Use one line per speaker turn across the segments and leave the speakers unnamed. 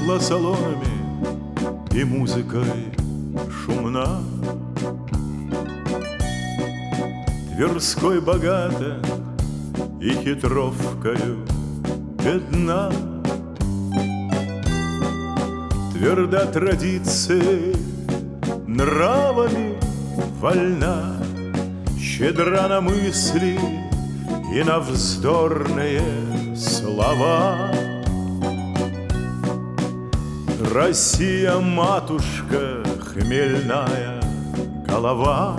пахла салонами и музыкой шумна. Тверской богата и хитровкою бедна. Тверда традицией, нравами вольна, щедра на мысли и на вздорные слова. Россия, матушка, хмельная голова.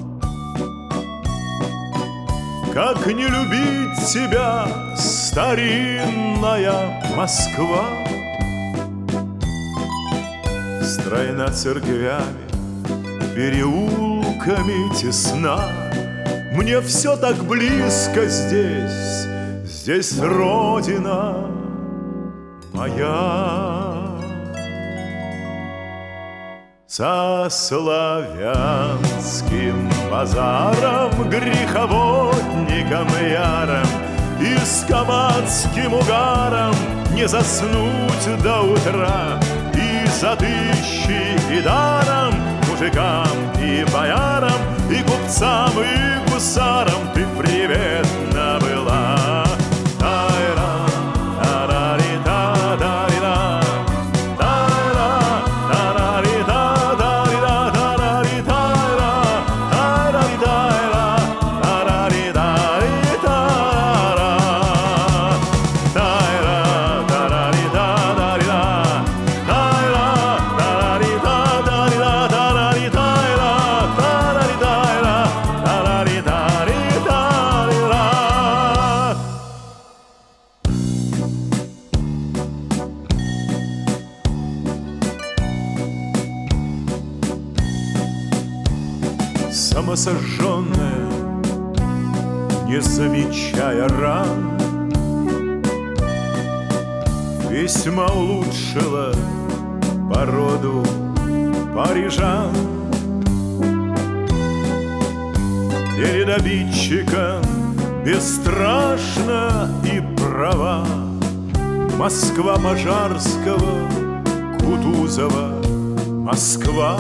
Как не любить тебя, старинная Москва? Стройна церквями, переулками тесна. Мне все так близко здесь, здесь родина моя. За славянским базаром, греховодником яром и с кабацким угаром не заснуть до утра. И за тысячи и даром мужикам и боярам, и купцам, и гусарам ты приветна была. Самосожженная, не замечая ран, весьма улучшила породу парижан. Перед обидчиком бесстрашна и права Москва Пожарского, Кутузова, Москва.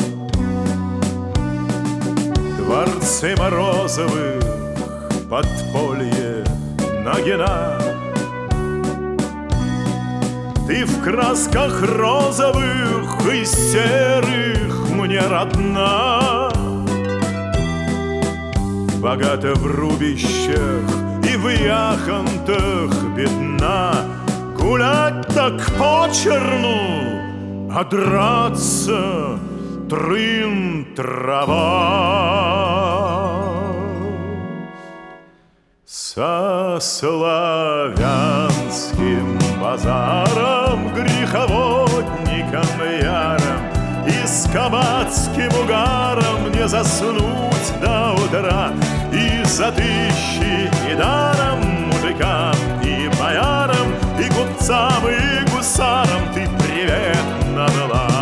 Дворцы Морозовых, подполье Нагина. Ты в красках розовых и серых мне родна. Богата в рубищах и в яхонтах бедна. Гулять так почерну, а драться трын-трава. Со славянским базаром, греховодником яром и с кабацким угаром не заснуть до утра. И за тысячи и даром мужикам и боярам, и купцам, и гусарам ты приветна была.